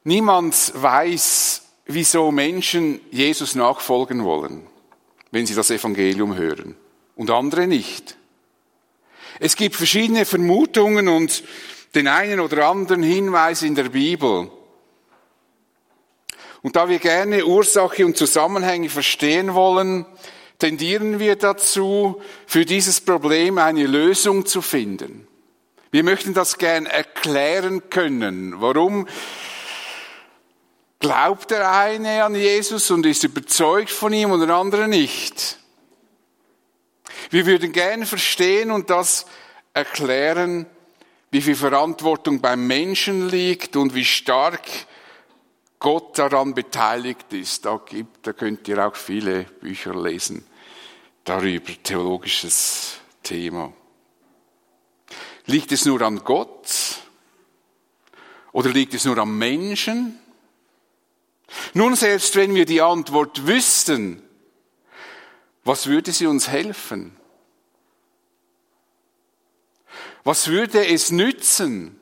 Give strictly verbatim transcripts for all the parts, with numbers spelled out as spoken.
Niemand weiß, wieso Menschen Jesus nachfolgen wollen, wenn sie das Evangelium hören, und andere nicht. Es gibt verschiedene Vermutungen und den einen oder anderen Hinweis in der Bibel. Und da wir gerne Ursache und Zusammenhänge verstehen wollen, tendieren wir dazu, für dieses Problem eine Lösung zu finden. Wir möchten das gern erklären können. Warum glaubt der eine an Jesus und ist überzeugt von ihm und der andere nicht? Wir würden gern verstehen und das erklären, wie viel Verantwortung beim Menschen liegt und wie stark Gott daran beteiligt ist. Da gibt, da könnt ihr auch viele Bücher lesen darüber, theologisches Thema. Liegt es nur an Gott? Oder liegt es nur am Menschen? Nun, selbst wenn wir die Antwort wüssten, was würde sie uns helfen? Was würde es nützen?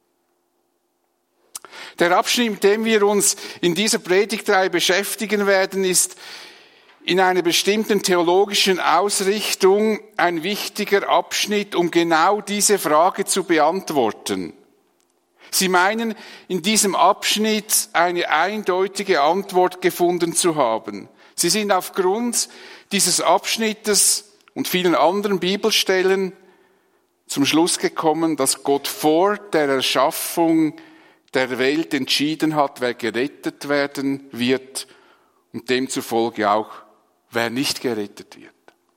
Der Abschnitt, mit dem wir uns in dieser Predigtreihe beschäftigen werden, ist in einer bestimmten theologischen Ausrichtung ein wichtiger Abschnitt, um genau diese Frage zu beantworten. Sie meinen, in diesem Abschnitt eine eindeutige Antwort gefunden zu haben. Sie sind aufgrund dieses Abschnittes und vielen anderen Bibelstellen zum Schluss gekommen, dass Gott vor der Erschaffung der Welt entschieden hat, wer gerettet werden wird und demzufolge auch, wer nicht gerettet wird.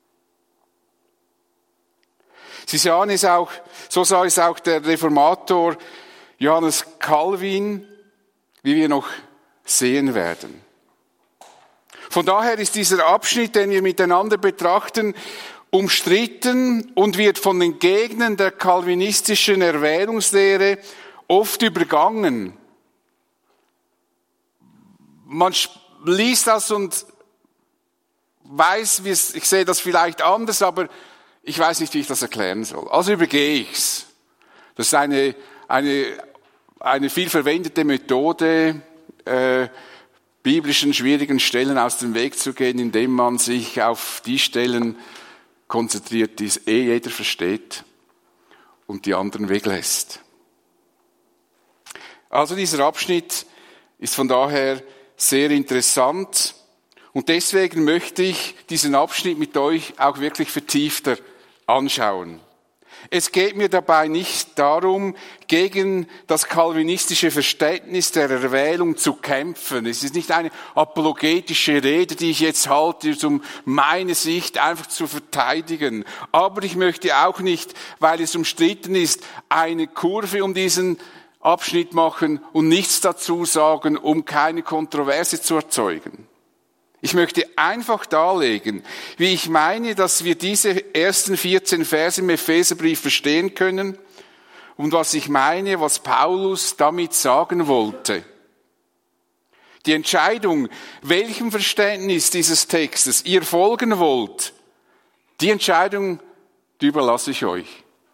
Sie sahen es auch, so sah es auch der Reformator Johannes Calvin, wie wir noch sehen werden. Von daher ist dieser Abschnitt, den wir miteinander betrachten, umstritten und wird von den Gegnern der calvinistischen Erwählungslehre oft übergangen. Man liest das und weiß, ich sehe das vielleicht anders, aber ich weiß nicht, wie ich das erklären soll. Also übergehe ich's. Das ist eine, eine, eine viel verwendete Methode, äh, biblischen schwierigen Stellen aus dem Weg zu gehen, indem man sich auf die Stellen konzentriert, die es eh jeder versteht und die anderen weglässt. Also dieser Abschnitt ist von daher sehr interessant und deswegen möchte ich diesen Abschnitt mit euch auch wirklich vertiefter anschauen. Es geht mir dabei nicht darum, gegen das calvinistische Verständnis der Erwählung zu kämpfen. Es ist nicht eine apologetische Rede, die ich jetzt halte, um meine Sicht einfach zu verteidigen. Aber ich möchte auch nicht, weil es umstritten ist, eine Kurve um diesen Abschnitt machen und nichts dazu sagen, um keine Kontroverse zu erzeugen. Ich möchte einfach darlegen, wie ich meine, dass wir diese ersten vierzehn Verse im Epheserbrief verstehen können und was ich meine, was Paulus damit sagen wollte. Die Entscheidung, welchem Verständnis dieses Textes ihr folgen wollt, die Entscheidung, die überlasse ich euch.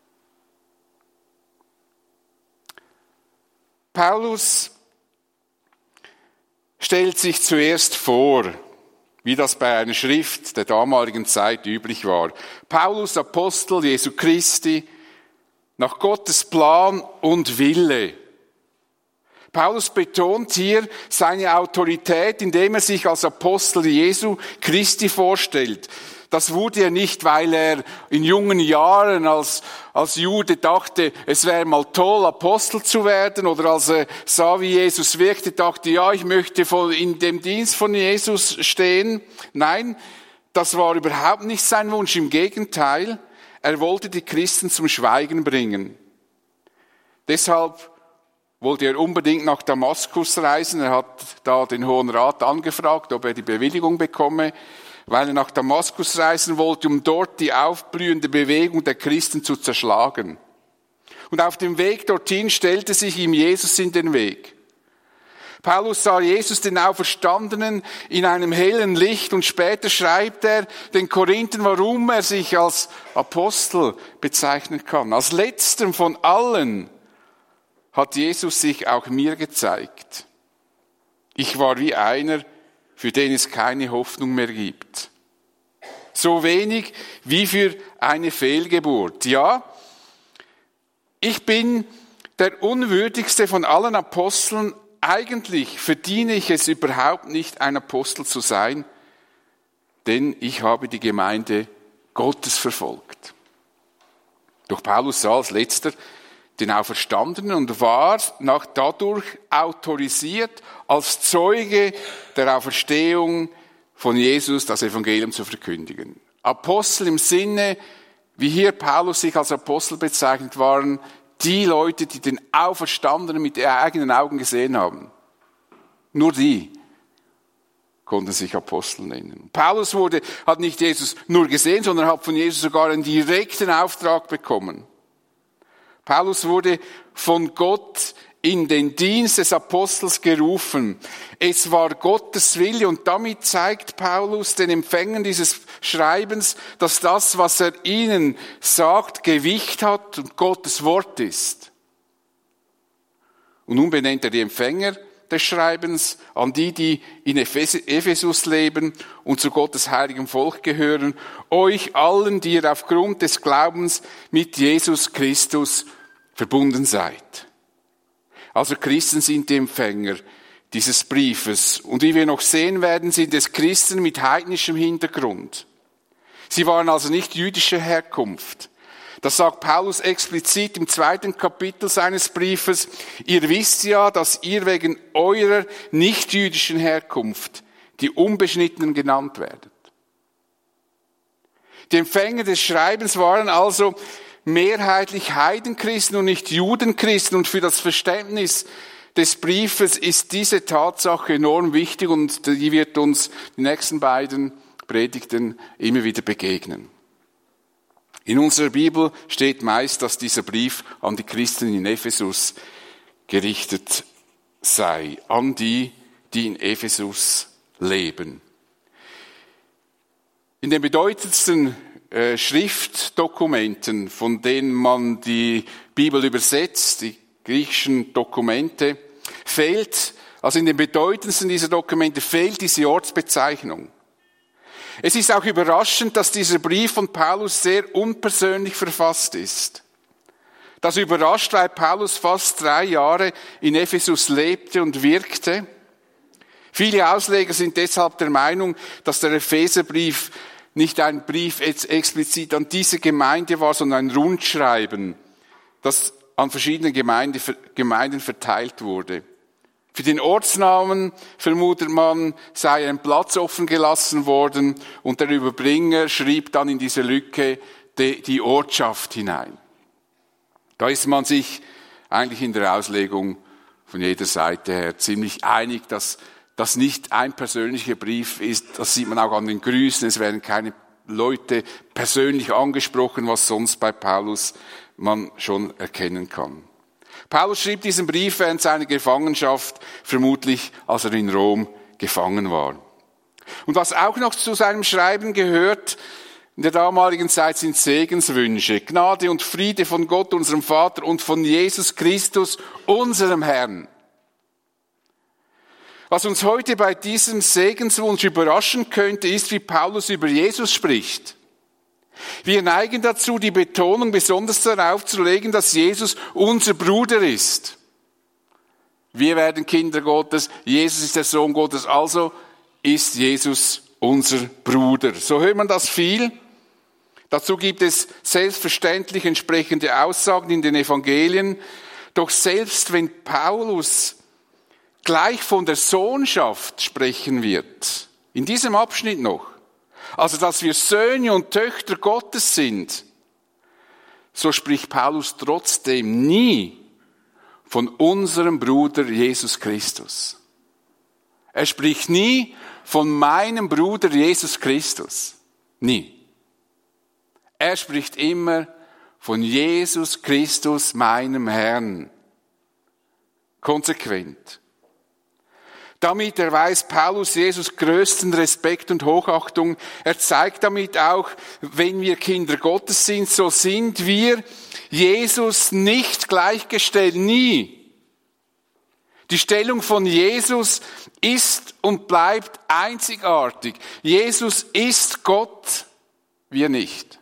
Paulus stellt sich zuerst vor, wie das bei einer Schrift der damaligen Zeit üblich war. Paulus, Apostel Jesu Christi, nach Gottes Plan und Wille. Paulus betont hier seine Autorität, indem er sich als Apostel Jesu Christi vorstellt. Das wurde er nicht, weil er in jungen Jahren als, als Jude dachte, es wäre mal toll, Apostel zu werden, oder als er sah, wie Jesus wirkte, dachte, ja, ich möchte voll in dem Dienst von Jesus stehen. Nein, das war überhaupt nicht sein Wunsch. Im Gegenteil, er wollte die Christen zum Schweigen bringen. Deshalb wollte er unbedingt nach Damaskus reisen. Er hat da den Hohen Rat angefragt, ob er die Bewilligung bekomme, weil er nach Damaskus reisen wollte, um dort die aufblühende Bewegung der Christen zu zerschlagen. Und auf dem Weg dorthin stellte sich ihm Jesus in den Weg. Paulus sah Jesus, den Auferstandenen, in einem hellen Licht und später schreibt er den Korinthern, warum er sich als Apostel bezeichnen kann. Als letztem von allen hat Jesus sich auch mir gezeigt. Ich war wie einer, für den es keine Hoffnung mehr gibt. So wenig wie für eine Fehlgeburt. Ja, ich bin der unwürdigste von allen Aposteln. Eigentlich verdiene ich es überhaupt nicht, ein Apostel zu sein, denn ich habe die Gemeinde Gottes verfolgt. Doch Paulus sah als letzter den Auferstandenen und war nach dadurch autorisiert, als Zeuge der Auferstehung von Jesus das Evangelium zu verkündigen. Apostel im Sinne, wie hier Paulus sich als Apostel bezeichnet, waren die Leute, die den Auferstandenen mit ihren eigenen Augen gesehen haben. Nur die konnten sich Apostel nennen. Paulus wurde, hat nicht Jesus nur gesehen, sondern hat von Jesus sogar einen direkten Auftrag bekommen. Paulus wurde von Gott in den Dienst des Apostels gerufen. Es war Gottes Wille und damit zeigt Paulus den Empfängern dieses Schreibens, dass das, was er ihnen sagt, Gewicht hat und Gottes Wort ist. Und nun benennt er die Empfänger des Schreibens an die, die in Ephesus leben und zu Gottes heiligem Volk gehören, euch allen, die ihr aufgrund des Glaubens mit Jesus Christus verbunden seid. Also Christen sind die Empfänger dieses Briefes. Und wie wir noch sehen werden, sind es Christen mit heidnischem Hintergrund. Sie waren also nicht jüdischer Herkunft. Das sagt Paulus explizit im zweiten Kapitel seines Briefes. Ihr wisst ja, dass ihr wegen eurer nicht-jüdischen Herkunft die Unbeschnittenen genannt werdet. Die Empfänger des Schreibens waren also mehrheitlich Heidenchristen und nicht Judenchristen. Und für das Verständnis des Briefes ist diese Tatsache enorm wichtig und die wird uns die nächsten beiden Predigten immer wieder begegnen. In unserer Bibel steht meist, dass dieser Brief an die Christen in Ephesus gerichtet sei, an die, die in Ephesus leben. In den bedeutendsten äh, Schriftdokumenten, von denen man die Bibel übersetzt, die griechischen Dokumente, fehlt, also in den bedeutendsten dieser Dokumente fehlt diese Ortsbezeichnung. Es ist auch überraschend, dass dieser Brief von Paulus sehr unpersönlich verfasst ist. Das überrascht, weil Paulus fast drei Jahre in Ephesus lebte und wirkte. Viele Ausleger sind deshalb der Meinung, dass der Epheserbrief nicht ein Brief explizit an diese Gemeinde war, sondern ein Rundschreiben, das an verschiedene Gemeinde, Gemeinden verteilt wurde. Für den Ortsnamen vermutet man, sei ein Platz offen gelassen worden und der Überbringer schrieb dann in diese Lücke die, die Ortschaft hinein. Da ist man sich eigentlich in der Auslegung von jeder Seite her ziemlich einig, dass das nicht ein persönlicher Brief ist. Das sieht man auch an den Grüßen. Es werden keine Leute persönlich angesprochen, was sonst bei Paulus man schon erkennen kann. Paulus schrieb diesen Brief während seiner Gefangenschaft, vermutlich als er in Rom gefangen war. Und was auch noch zu seinem Schreiben gehört, in der damaligen Zeit sind Segenswünsche, Gnade und Friede von Gott, unserem Vater, und von Jesus Christus, unserem Herrn. Was uns heute bei diesem Segenswunsch überraschen könnte, ist, wie Paulus über Jesus spricht. Wir neigen dazu, die Betonung besonders darauf zu legen, dass Jesus unser Bruder ist. Wir werden Kinder Gottes, Jesus ist der Sohn Gottes, also ist Jesus unser Bruder. So hört man das viel. Dazu gibt es selbstverständlich entsprechende Aussagen in den Evangelien. Doch selbst wenn Paulus gleich von der Sohnschaft sprechen wird, in diesem Abschnitt noch, also dass wir Söhne und Töchter Gottes sind, so spricht Paulus trotzdem nie von unserem Bruder Jesus Christus. Er spricht nie von meinem Bruder Jesus Christus. Nie. Er spricht immer von Jesus Christus, meinem Herrn. Konsequent. Damit erweist Paulus Jesus größten Respekt und Hochachtung. Er zeigt damit auch, wenn wir Kinder Gottes sind, so sind wir Jesus nicht gleichgestellt, nie. Die Stellung von Jesus ist und bleibt einzigartig. Jesus ist Gott, wir nicht.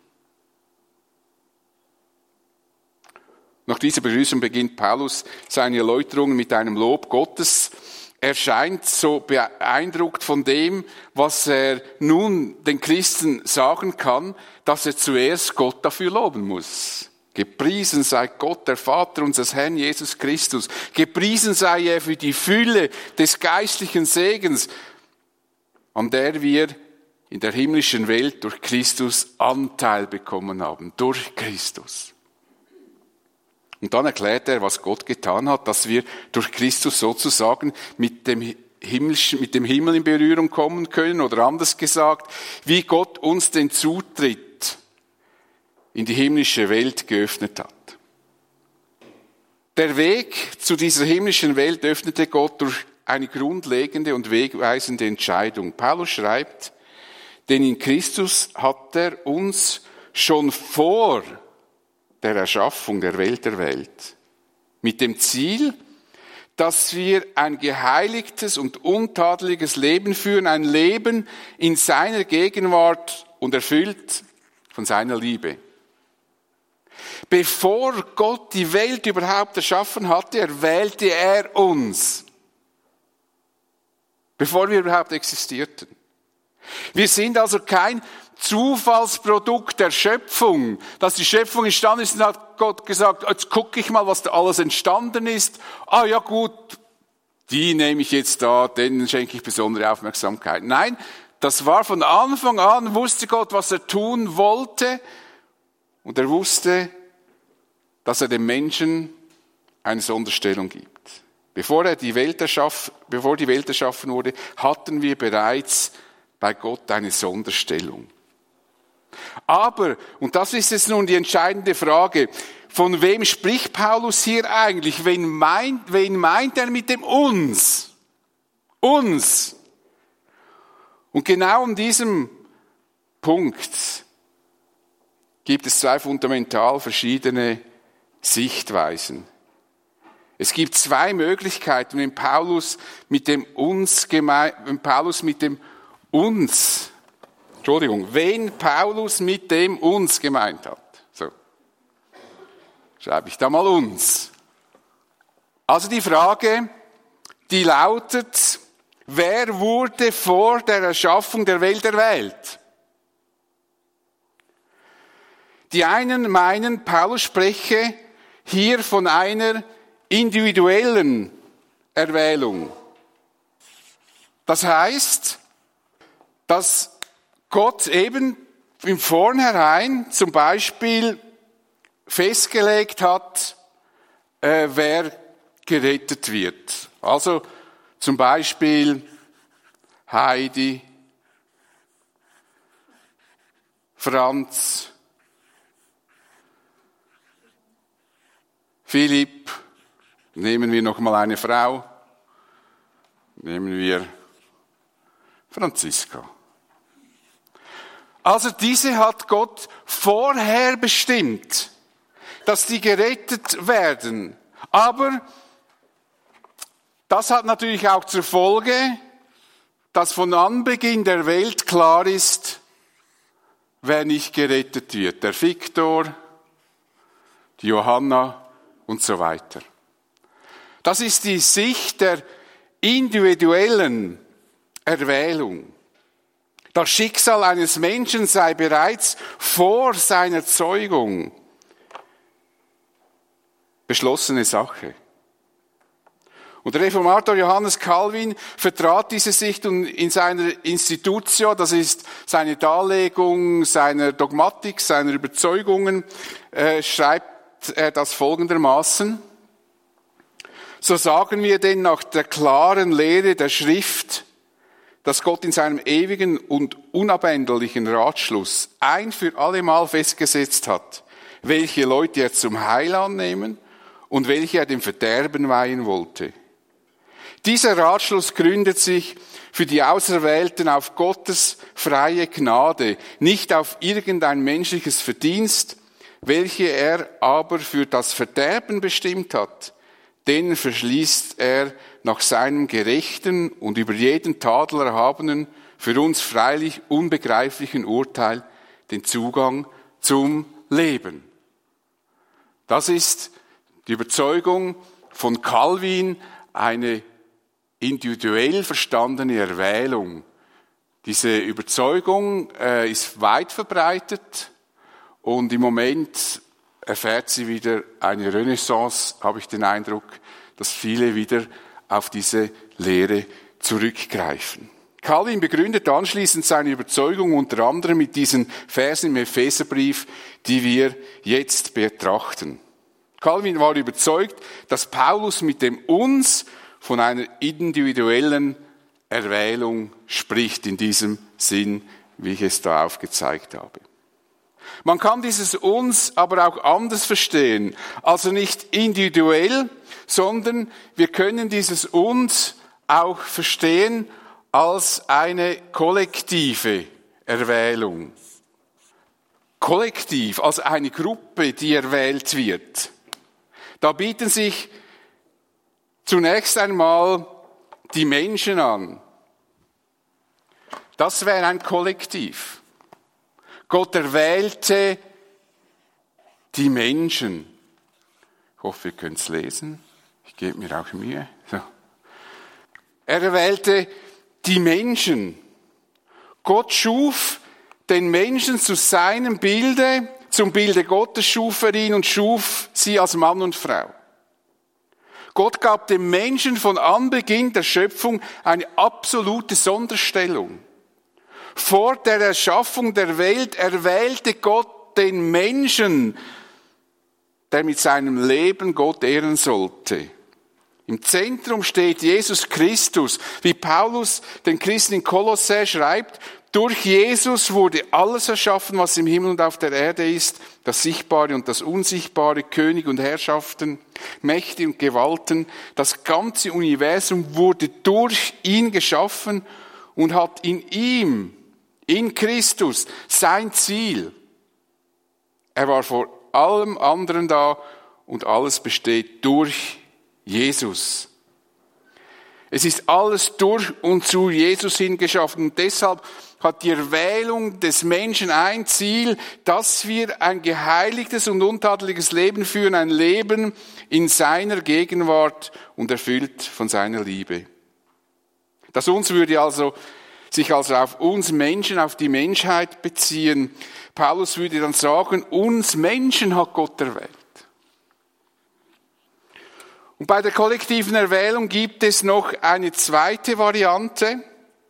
Nach dieser Begrüßung beginnt Paulus seine Erläuterungen mit einem Lob Gottes. Er scheint so beeindruckt von dem, was er nun den Christen sagen kann, dass er zuerst Gott dafür loben muss. Gepriesen sei Gott, der Vater unseres Herrn Jesus Christus. Gepriesen sei er für die Fülle des geistlichen Segens, an der wir in der himmlischen Welt durch Christus Anteil bekommen haben. Durch Christus. Und dann erklärt er, was Gott getan hat, dass wir durch Christus sozusagen mit dem Himmlischen, mit dem Himmel in Berührung kommen können, oder anders gesagt, wie Gott uns den Zutritt in die himmlische Welt geöffnet hat. Der Weg zu dieser himmlischen Welt öffnete Gott durch eine grundlegende und wegweisende Entscheidung. Paulus schreibt, denn in Christus hat er uns schon vor der Erschaffung der Welt erwählt, mit dem Ziel, dass wir ein geheiligtes und untadeliges Leben führen, ein Leben in seiner Gegenwart und erfüllt von seiner Liebe. Bevor Gott die Welt überhaupt erschaffen hatte, erwählte er uns. Bevor wir überhaupt existierten. Wir sind also kein Zufallsprodukt der Schöpfung, dass die Schöpfung entstanden ist und hat Gott gesagt, jetzt gucke ich mal, was da alles entstanden ist. Ah ja gut, die nehme ich jetzt da, denen schenke ich besondere Aufmerksamkeit. Nein, das war von Anfang an, wusste Gott, was er tun wollte. Und er wusste, dass er dem Menschen eine Sonderstellung gibt. Bevor er die Welt erschaff, bevor die Welt erschaffen wurde, hatten wir bereits bei Gott eine Sonderstellung. Aber, und das ist jetzt nun die entscheidende Frage, von wem spricht Paulus hier eigentlich? Wen meint, wen meint er mit dem uns? Uns. Und genau um diesem Punkt gibt es zwei fundamental verschiedene Sichtweisen. Es gibt zwei Möglichkeiten, wenn Paulus mit dem uns gemeint, wenn Paulus mit dem uns, Entschuldigung, wen Paulus mit dem uns gemeint hat. So. Schreibe ich da mal uns. Also die Frage, die lautet, wer wurde vor der Erschaffung der Welt erwählt? Die einen meinen, Paulus spreche hier von einer individuellen Erwählung. Das heißt, dass Gott eben im Vornherein zum Beispiel festgelegt hat, äh, wer gerettet wird. Also zum Beispiel Heidi, Franz, Philipp, nehmen wir noch mal eine Frau, nehmen wir Franziska. Also diese hat Gott vorher bestimmt, dass die gerettet werden. Aber das hat natürlich auch zur Folge, dass von Anbeginn der Welt klar ist, wer nicht gerettet wird. Der Viktor, die Johanna und so weiter. Das ist die Sicht der individuellen Erwählung. Das Schicksal eines Menschen sei bereits vor seiner Zeugung beschlossene Sache. Und der Reformator Johannes Calvin vertrat diese Sicht in seiner Institutio, das ist seine Darlegung seiner Dogmatik, seiner Überzeugungen, äh, schreibt er das folgendermaßen: So sagen wir denn nach der klaren Lehre der Schrift, dass Gott in seinem ewigen und unabänderlichen Ratschluss ein für allemal festgesetzt hat, welche Leute er zum Heil annehmen und welche er dem Verderben weihen wollte. Dieser Ratschluss gründet sich für die Auserwählten auf Gottes freie Gnade, nicht auf irgendein menschliches Verdienst, welche er aber für das Verderben bestimmt hat, denen verschließt er nach seinem gerechten und über jeden Tadel erhabenen, für uns freilich unbegreiflichen Urteil den Zugang zum Leben. Das ist die Überzeugung von Calvin, eine individuell verstandene Erwählung. Diese Überzeugung äh, ist weit verbreitet und im Moment erfährt sie wieder eine Renaissance, habe ich den Eindruck, dass viele wieder auf diese Lehre zurückgreifen. Calvin begründet anschließend seine Überzeugung unter anderem mit diesen Versen im Epheserbrief, die wir jetzt betrachten. Calvin war überzeugt, dass Paulus mit dem Uns von einer individuellen Erwählung spricht, in diesem Sinn, wie ich es da aufgezeigt habe. Man kann dieses Uns aber auch anders verstehen, also nicht individuell, sondern wir können dieses Uns auch verstehen als eine kollektive Erwählung. Kollektiv, als eine Gruppe, die erwählt wird. Da bieten sich zunächst einmal die Menschen an. Das wäre ein Kollektiv. Gott erwählte die Menschen. Ich hoffe, ihr könnt es lesen. Ich gebe mir auch Mühe. So. Er erwählte die Menschen. Gott schuf den Menschen zu seinem Bilde, zum Bilde Gottes schuf er ihn und schuf sie als Mann und Frau. Gott gab dem Menschen von Anbeginn der Schöpfung eine absolute Sonderstellung. Vor der Erschaffung der Welt erwählte Gott den Menschen, der mit seinem Leben Gott ehren sollte. Im Zentrum steht Jesus Christus, wie Paulus den Christen in Kolossä schreibt, durch Jesus wurde alles erschaffen, was im Himmel und auf der Erde ist, das Sichtbare und das Unsichtbare, König und Herrschaften, Mächte und Gewalten. Das ganze Universum wurde durch ihn geschaffen und hat in ihm, in Christus, sein Ziel. Er war vor allem anderen da und alles besteht durch Jesus. Es ist alles durch und zu Jesus hingeschaffen und deshalb hat die Erwählung des Menschen ein Ziel, dass wir ein geheiligtes und untadeliges Leben führen, ein Leben in seiner Gegenwart und erfüllt von seiner Liebe. Das uns würde also sich also auf uns Menschen, auf die Menschheit beziehen. Paulus würde dann sagen, uns Menschen hat Gott erwählt. Und bei der kollektiven Erwählung gibt es noch eine zweite Variante.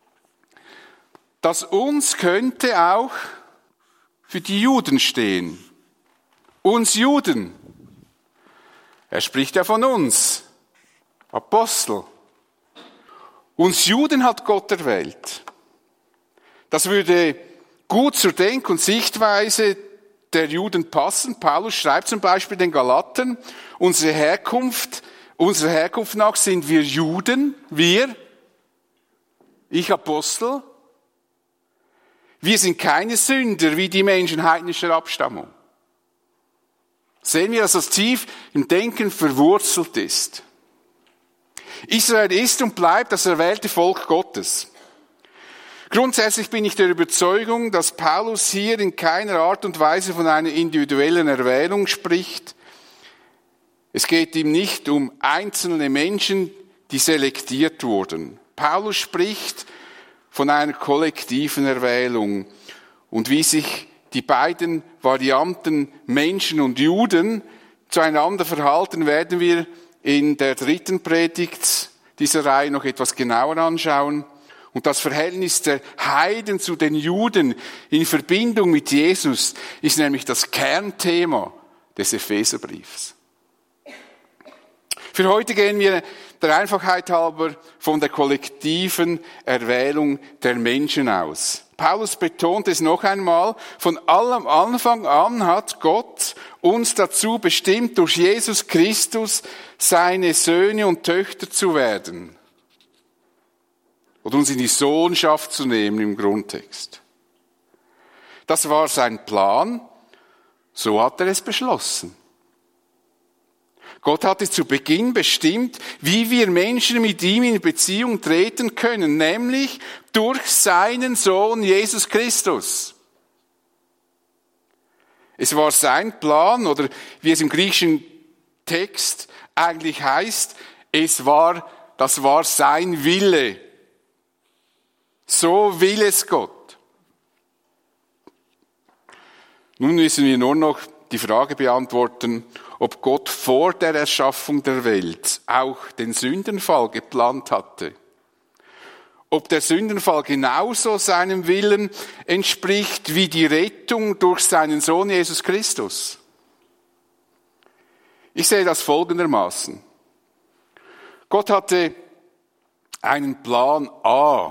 Das uns könnte auch für die Juden stehen. Uns Juden. Er spricht ja von uns. Apostel. Uns Juden hat Gott erwählt. Das würde gut zur Denk- und Sichtweise der Juden passen. Paulus schreibt zum Beispiel den Galatern, unsere Herkunft, unserer Herkunft nach sind wir Juden, wir, ich Apostel. Wir sind keine Sünder wie die Menschen heidnischer Abstammung. Sehen wir, dass das tief im Denken verwurzelt ist. Israel ist und bleibt das erwählte Volk Gottes. Grundsätzlich bin ich der Überzeugung, dass Paulus hier in keiner Art und Weise von einer individuellen Erwählung spricht. Es geht ihm nicht um einzelne Menschen, die selektiert wurden. Paulus spricht von einer kollektiven Erwählung. Und wie sich die beiden Varianten Menschen und Juden zueinander verhalten, werden wir in der dritten Predigt dieser Reihe noch etwas genauer anschauen. Und das Verhältnis der Heiden zu den Juden in Verbindung mit Jesus ist nämlich das Kernthema des Epheserbriefs. Für heute gehen wir der Einfachheit halber von der kollektiven Erwählung der Menschen aus. Paulus betont es noch einmal, von allem Anfang an hat Gott uns dazu bestimmt, durch Jesus Christus seine Söhne und Töchter zu werden. Oder uns in die Sohnschaft zu nehmen im Grundtext. Das war sein Plan, so hat er es beschlossen. Gott hatte zu Beginn bestimmt, wie wir Menschen mit ihm in Beziehung treten können, nämlich durch seinen Sohn Jesus Christus. Es war sein Plan, oder wie es im griechischen Text eigentlich heißt, es war, das war sein Wille. So will es Gott. Nun müssen wir nur noch die Frage beantworten, ob Gott vor der Erschaffung der Welt auch den Sündenfall geplant hatte. Ob der Sündenfall genauso seinem Willen entspricht wie die Rettung durch seinen Sohn Jesus Christus. Ich sehe das folgendermaßen. Gott hatte einen Plan A.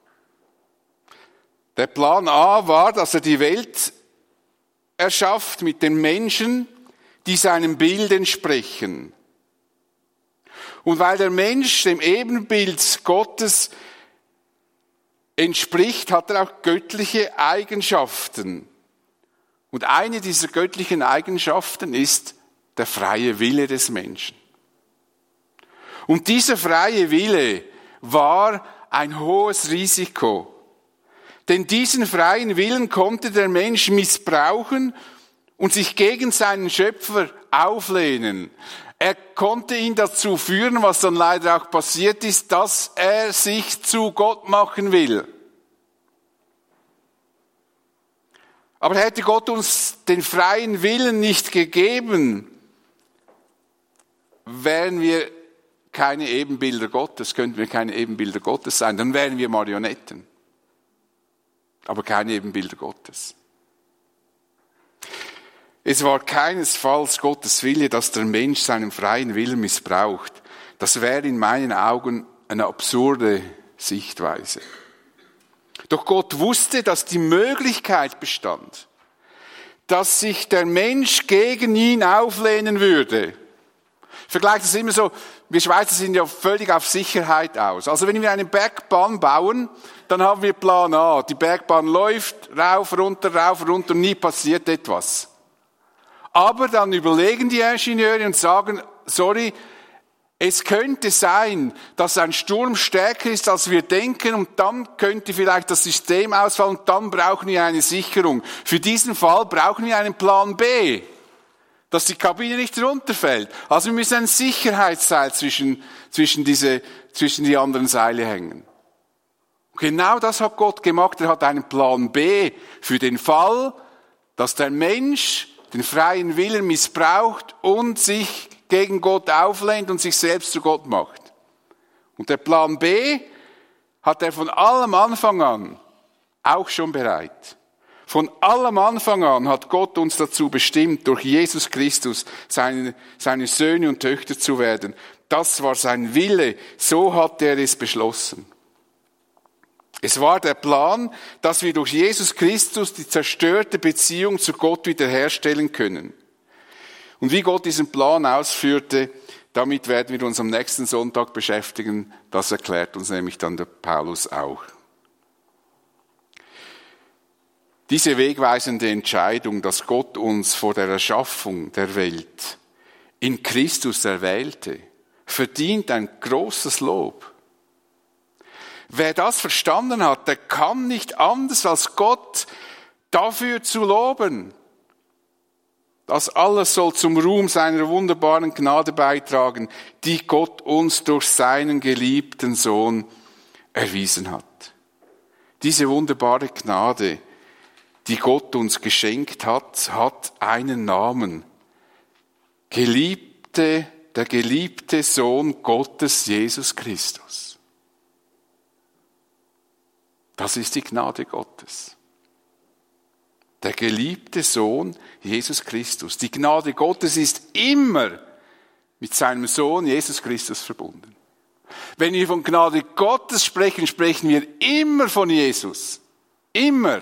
Der Plan A war, dass er die Welt erschafft mit den Menschen, die seinem Bild entsprechen. Und weil der Mensch dem Ebenbild Gottes entspricht, hat er auch göttliche Eigenschaften. Und eine dieser göttlichen Eigenschaften ist der freie Wille des Menschen. Und dieser freie Wille war ein hohes Risiko. Denn diesen freien Willen konnte der Mensch missbrauchen und sich gegen seinen Schöpfer auflehnen. Er konnte ihn dazu führen, was dann leider auch passiert ist, dass er sich zu Gott machen will. Aber hätte Gott uns den freien Willen nicht gegeben, wären wir keine Ebenbilder Gottes, könnten wir keine Ebenbilder Gottes sein, dann wären wir Marionetten. Aber keine Ebenbilder Gottes. Es war keinesfalls Gottes Wille, dass der Mensch seinen freien Willen missbraucht. Das wäre in meinen Augen eine absurde Sichtweise. Doch Gott wusste, dass die Möglichkeit bestand, dass sich der Mensch gegen ihn auflehnen würde. Ich vergleiche das immer so, wir Schweizer sind ja völlig auf Sicherheit aus. Also wenn wir eine Bergbahn bauen, dann haben wir Plan A. Die Bergbahn läuft rauf, runter, rauf, runter, nie passiert etwas. Aber dann überlegen die Ingenieure und sagen, sorry, es könnte sein, dass ein Sturm stärker ist, als wir denken, und dann könnte vielleicht das System ausfallen und dann brauchen wir eine Sicherung. Für diesen Fall brauchen wir einen Plan B, dass die Kabine nicht runterfällt. Also wir müssen ein Sicherheitsseil zwischen, zwischen diese, zwischen die anderen Seile hängen. Und genau das hat Gott gemacht. Er hat einen Plan B für den Fall, dass der Mensch den freien Willen missbraucht und sich gegen Gott auflehnt und sich selbst zu Gott macht. Und der Plan B hat er von allem Anfang an auch schon bereit. Von allem Anfang an hat Gott uns dazu bestimmt, durch Jesus Christus seine, seine Söhne und Töchter zu werden. Das war sein Wille, so hat er es beschlossen. Es war der Plan, dass wir durch Jesus Christus die zerstörte Beziehung zu Gott wiederherstellen können. Und wie Gott diesen Plan ausführte, damit werden wir uns am nächsten Sonntag beschäftigen. Das erklärt uns nämlich dann der Paulus auch. Diese wegweisende Entscheidung, dass Gott uns vor der Erschaffung der Welt in Christus erwählte, verdient ein großes Lob. Wer das verstanden hat, der kann nicht anders als Gott dafür zu loben. Das alles soll zum Ruhm seiner wunderbaren Gnade beitragen, die Gott uns durch seinen geliebten Sohn erwiesen hat. Diese wunderbare Gnade, die Gott uns geschenkt hat, hat einen Namen. Geliebte, der geliebte Sohn Gottes, Jesus Christus. Das ist die Gnade Gottes. Der geliebte Sohn Jesus Christus. Die Gnade Gottes ist immer mit seinem Sohn Jesus Christus verbunden. Wenn wir von Gnade Gottes sprechen, sprechen wir immer von Jesus. Immer.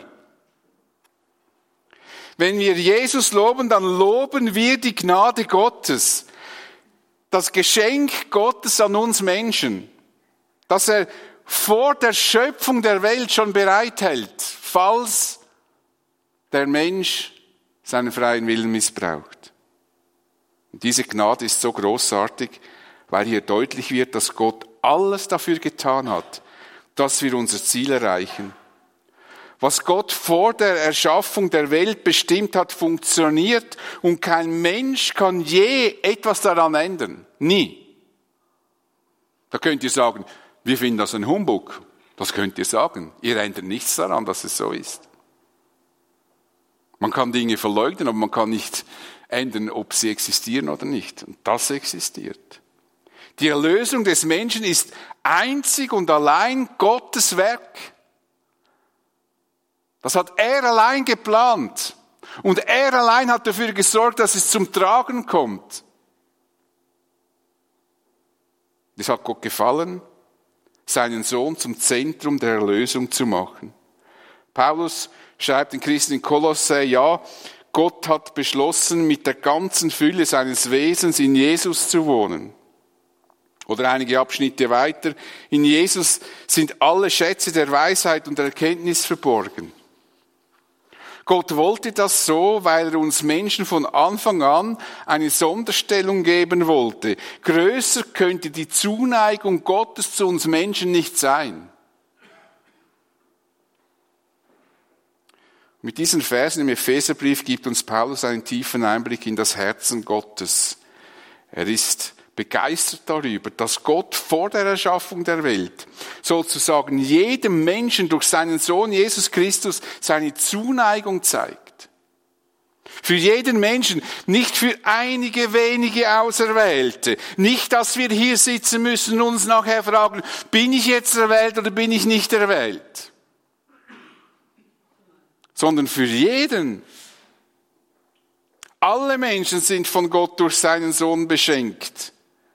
Wenn wir Jesus loben, dann loben wir die Gnade Gottes. Das Geschenk Gottes an uns Menschen. Dass er vor der Schöpfung der Welt schon bereithält, falls der Mensch seinen freien Willen missbraucht. Und diese Gnade ist so großartig, weil hier deutlich wird, dass Gott alles dafür getan hat, dass wir unser Ziel erreichen. Was Gott vor der Erschaffung der Welt bestimmt hat, funktioniert und kein Mensch kann je etwas daran ändern. Nie. Da könnt ihr sagen, wir finden das ein Humbug. Das könnt ihr sagen. Ihr ändert nichts daran, dass es so ist. Man kann Dinge verleugnen, aber man kann nicht ändern, ob sie existieren oder nicht. Und das existiert. Die Erlösung des Menschen ist einzig und allein Gottes Werk. Das hat er allein geplant. Und er allein hat dafür gesorgt, dass es zum Tragen kommt. Es hat Gott gefallen, seinen Sohn zum Zentrum der Erlösung zu machen. Paulus schreibt den Christen in Kolossä, ja, Gott hat beschlossen, mit der ganzen Fülle seines Wesens in Jesus zu wohnen. Oder einige Abschnitte weiter, in Jesus sind alle Schätze der Weisheit und der Erkenntnis verborgen. Gott wollte das so, weil er uns Menschen von Anfang an eine Sonderstellung geben wollte. Größer könnte die Zuneigung Gottes zu uns Menschen nicht sein. Mit diesen Versen im Epheserbrief gibt uns Paulus einen tiefen Einblick in das Herzen Gottes. Er ist begeistert darüber, dass Gott vor der Erschaffung der Welt sozusagen jedem Menschen durch seinen Sohn Jesus Christus seine Zuneigung zeigt. Für jeden Menschen, nicht für einige wenige Auserwählte. Nicht, dass wir hier sitzen müssen und uns nachher fragen, bin ich jetzt erwählt oder bin ich nicht erwählt? Sondern für jeden. Alle Menschen sind von Gott durch seinen Sohn beschenkt.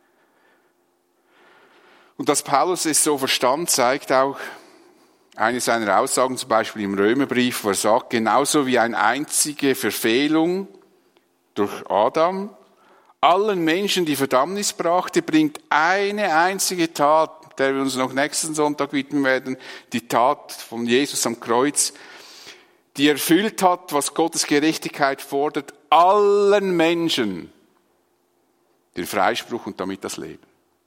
Und dass Paulus es so verstand, zeigt auch eine seiner Aussagen, zum Beispiel im Römerbrief, wo er sagt, genauso wie eine einzige Verfehlung durch Adam allen Menschen die Verdammnis brachte, bringt eine einzige Tat, der wir uns noch nächsten Sonntag widmen werden, die Tat von Jesus am Kreuz, die erfüllt hat, was Gottes Gerechtigkeit fordert, allen Menschen den Freispruch und damit das Leben.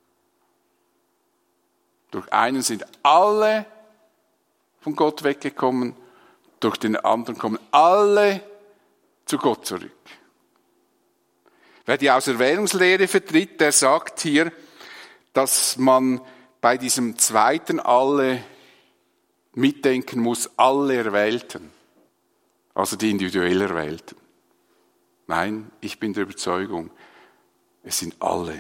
Durch einen sind alle von Gott weggekommen, durch den anderen kommen alle zu Gott zurück. Wer die Auserwählungslehre vertritt, der sagt hier, dass man bei diesem zweiten alle mitdenken muss, alle Erwählten, also die individuell Erwählten. Nein, ich bin der Überzeugung, es sind alle.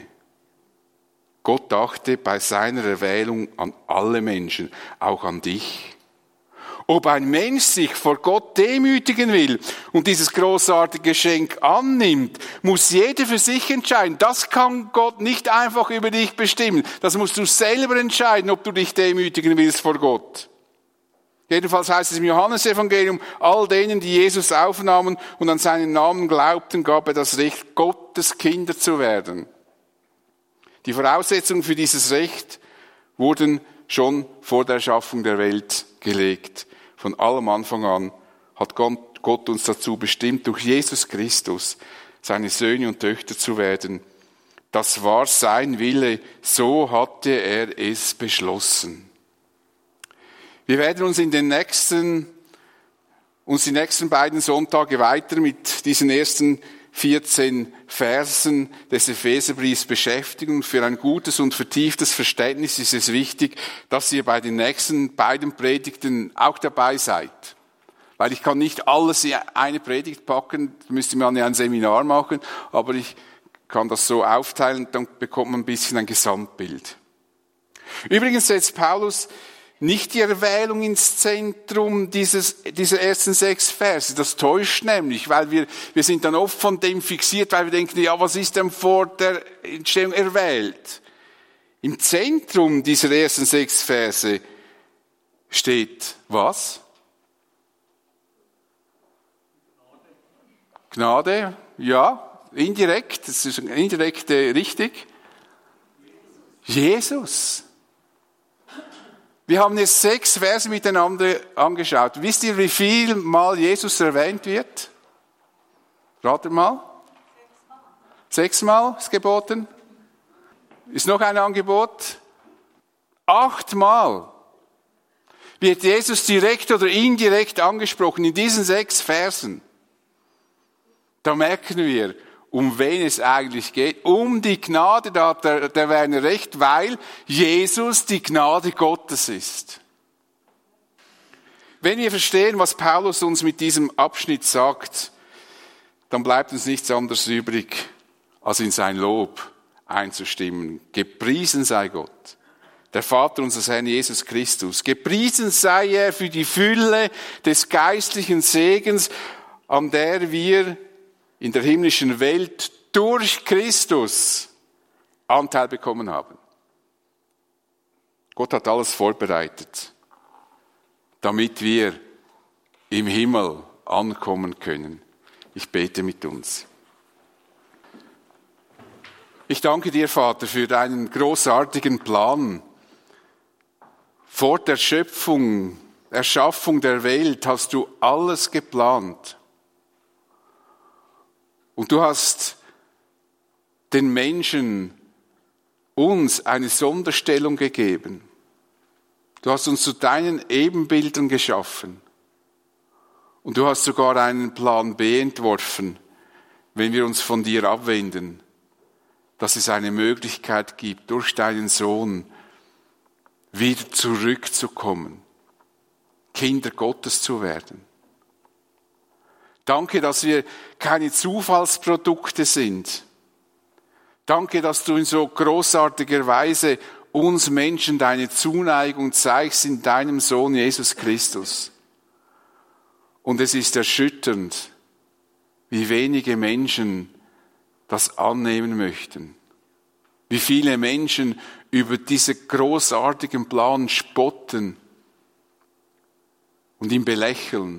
Gott dachte bei seiner Erwählung an alle Menschen, auch an dich. Ob ein Mensch sich vor Gott demütigen will und dieses großartige Geschenk annimmt, muss jeder für sich entscheiden. Das kann Gott nicht einfach über dich bestimmen. Das musst du selber entscheiden, ob du dich demütigen willst vor Gott. Jedenfalls heißt es im Johannesevangelium, all denen, die Jesus aufnahmen und an seinen Namen glaubten, gab er das Recht, Gottes Kinder zu werden. Die Voraussetzungen für dieses Recht wurden schon vor der Erschaffung der Welt gelegt. Von allem Anfang an hat Gott uns dazu bestimmt, durch Jesus Christus seine Söhne und Töchter zu werden. Das war sein Wille, so hatte er es beschlossen. Wir werden uns in den nächsten, uns die nächsten beiden Sonntage weiter mit diesen ersten vierzehn Versen des Epheserbriefs beschäftigen. Für ein gutes und vertieftes Verständnis ist es wichtig, dass ihr bei den nächsten beiden Predigten auch dabei seid. Weil ich kann nicht alles in eine Predigt packen, da müsste man ja ein Seminar machen, aber ich kann das so aufteilen, dann bekommt man ein bisschen ein Gesamtbild. Übrigens setzt Paulus nicht die Erwählung ins Zentrum dieses, dieser ersten sechs Verse. Das täuscht nämlich, weil wir, wir sind dann oft von dem fixiert, weil wir denken, ja, was ist denn vor der Entstehung erwählt? Im Zentrum dieser ersten sechs Verse steht was? Gnade, ja, indirekt, das ist indirekt richtig. Jesus. Wir haben jetzt sechs Verse miteinander angeschaut. Wisst ihr, wie viel Mal Jesus erwähnt wird? Ratet mal. Sechsmal ist geboten. Ist noch ein Angebot? Achtmal wird Jesus direkt oder indirekt angesprochen in diesen sechs Versen. Da merken wir, um wen es eigentlich geht. Um die Gnade, da hat der, der Werner recht, weil Jesus die Gnade Gottes ist. Wenn wir verstehen, was Paulus uns mit diesem Abschnitt sagt, dann bleibt uns nichts anderes übrig, als in sein Lob einzustimmen. Gepriesen sei Gott, der Vater unseres Herrn Jesus Christus. Gepriesen sei er für die Fülle des geistlichen Segens, an der wir in der himmlischen Welt durch Christus Anteil bekommen haben. Gott hat alles vorbereitet, damit wir im Himmel ankommen können. Ich bete mit uns. Ich danke dir, Vater, für deinen großartigen Plan. Vor der Schöpfung, Erschaffung der Welt hast du alles geplant. Und du hast den Menschen, uns eine Sonderstellung gegeben. Du hast uns zu deinen Ebenbildern geschaffen. Und du hast sogar einen Plan B entworfen, wenn wir uns von dir abwenden, dass es eine Möglichkeit gibt, durch deinen Sohn wieder zurückzukommen, Kinder Gottes zu werden. Danke, dass wir keine Zufallsprodukte sind. Danke, dass du in so großartiger Weise uns Menschen deine Zuneigung zeigst in deinem Sohn Jesus Christus. Und es ist erschütternd, wie wenige Menschen das annehmen möchten. Wie viele Menschen über diesen großartigen Plan spotten und ihn belächeln.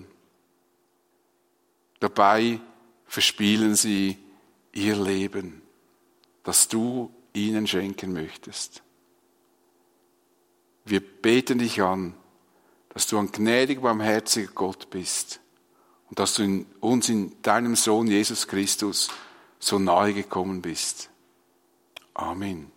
Dabei verspielen sie ihr Leben, das du ihnen schenken möchtest. Wir beten dich an, dass du ein gnädiger, barmherziger Gott bist und dass du in uns in deinem Sohn Jesus Christus so nahe gekommen bist. Amen.